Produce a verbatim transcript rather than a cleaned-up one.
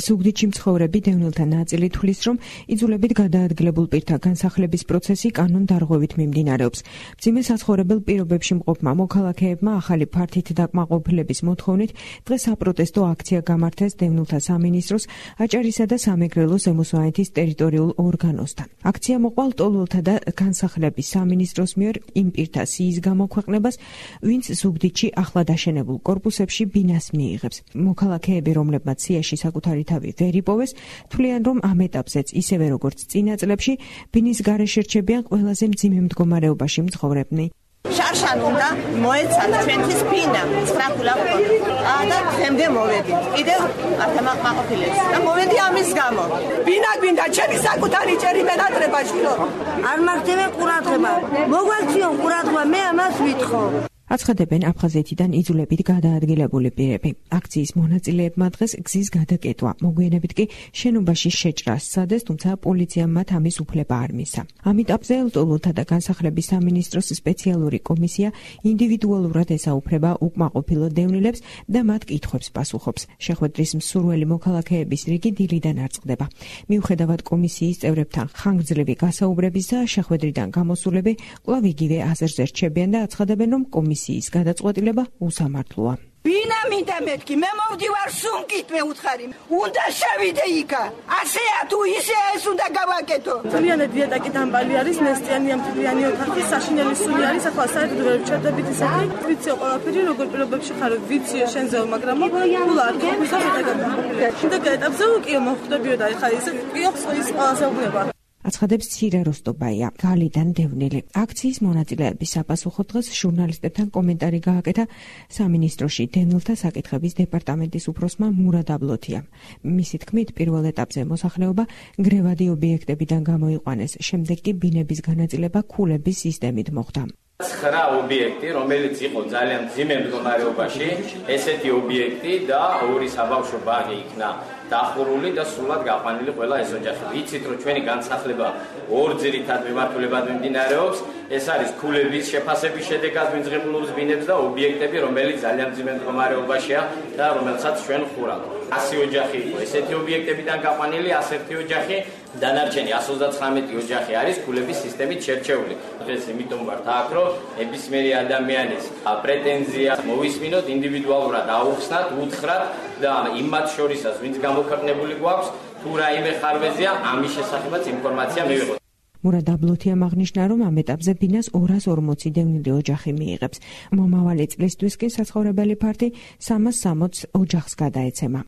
ზუგდიდში მცხოვრები დევნილთა ნაწილი თვლის, რომ იძულებით გადაადგილებულ პირთა განსახლების პროცესი კანონ-დარღვევით მიმდინარეობს. მძიმე საცხოვრებელ პირობებში მყოფმა მოქალაქეებმა ახალი ფართით დაკმაყოფილების მოთხოვნით დღეს საპროტესტო აქცია გამართეს დევნილთა სამინისტროს აჭარისა და სამეგრელო ზემო ტერიტორიულ ორგანოსთან. აქცია მოყვა ლტოლვილთა და განსახლების სამინისტროს მიერ იმ პირთა სიის გამოქვეყნებას, ვინც ზუგდიდში ახლად აშენებულ კორპუსებში ბინას მიიღებს. მოქალაქეები, რომლებმაც სიაში საკუთარი თავი ვერ იპოვეს, თვლიან, რომ ამ ეტაპზეც ისევე როგორც წინა წლებში ბინის გარეშე რჩებიან ყველაზე მძიმე მდგომარეობაში მცხოვრებნი. შარშან უნდა მოეცათ ჩვენთვის ბინა სწრაფულად და თემდე მოვედით კიდევ ართამაყმაყოფილებს და მოვედი ამის გამო ბინა გვინდა ჩემი საკუთარი ჭერი მენატრება შვილო არ მაგდები ყურადღება მოგვაქციო ყურადღება მე ამას ვითხოვ. აცხადებენ აფხაზეთიდან იძულებით გადაადგილებული პირები. აქციის მონაწილეებმა დღეს გზის გადაკეტვა, მოგვიანებით კი შენობაში შეჭრა სცადეს, თუმცა პოლიციამ მათ ამის უფლება არ მისცა. ამ ეტაპზე ლტოლვილთა და განსახლების სამინისტროს სპეციალური კომისია ინდივიდუალურად ესაუფრება უკმაყოფილო დევნილებს და მათ კითხვებს პასუხობს. შეხვედრის მსურველი მოქალაქეების რიგი დილიდან არ წყდება. მიუხედავად კომისიის წევრებთან ხანგრძლივი გასაუბრებისა, შეხვედრიდან გამოსულები კვლავ იგივე აზრზე რჩებიან და აცხადებენ, რომ კომისიის ის გადაწყვეტილება უსამართლოა. ბინა მინდა მეთქი, მე მოვდივარ სუნკით მე უთხარი. უნდა შევიდე იქა. ასეა თუ ისეა ეს უნდა გავაკეთო. ძალიან დიეტაკი დამბალი არის, ნესტიანი ამფრიანი ოთახი, საშინელი სული არის, ახლა საერთოდ ვერ ვჩერდებით ისეთი. ვიციო ყველაფერი როგორ პირობებში ხარ, ვიციო შენზეო, მაგრამ ფულა არ გიგვიზა მეტად. შიდა ეტაპზე უკიო მოხვდებიო და ახლა ისე ყიოხს ის ყველაზე უგნება. აცხადებს ცირა როსტობაია, გალიდან დევნილი. აქციის მონაწილეების საპასუხოდ დღეს ჟურნალისტებთან კომენტარი გააკეთა სამინისტროში დევნილთა საკითხების დეპარტამენტის უფროსმა მურად აბლოთიამ. მისი თქმით, პირველ ეტაპზე მოსახლეობა გრევადი ობიექტებიდან გამოიყვანეს, შემდეგ კი ბინების განაწილება ქულების სისტემით მოხდა. ცხრა ობიექტი, რომელიც იყო ძალიან მძიმე მდგომარეობაში, ესეთი ობიექტი და ორი საბავშვო ბაღი იქნა დახურული და სრულად გაყვანილი ყველა ეს ოჯახი. ვიცით, რომ ჩვენი განსახლება ორ ძირითად მიმართულებად მიმდინარეობს. ეს არის ქულების შეფასების შედეგად ვინძღებულობს ბინებს და ობიექტები, რომელიც ძალიან მძიმე მდგომარეობაშია და რომელსაც ჩვენ ხურავთ. ასი ოჯახი იყო ესეთი ობიექტებიდან გაყვანილი, ასი ოჯახი, დანარჩენი εκατს ოცდათხრამეტი ოჯახი არის ქულების სისტემით შერჩეული. დღეს იმიტომ ვართ აქ, რომ ნებისმიერი ადამიანის პრეტენზია მოვისმინოთ, ინდივიდუალურად აუხსნათ, უთხრათ და იმათ შორისაც, ვინც გამოქვეყნებული გვაქვს, თუ რაიმე ხარვეზია, ამის შესახებაც ინფორმაცია მივიღოთ. მურად აბლოთიამ აღნიშნა, რომ ამ ეტაპზე ბინას ორას ორმოცი დევნილი ოჯახი მიიღებს. მომავალი წლისთვის კი საცხოვრებელი ფართი სამას სამოცს ოჯახს გადაეცემა.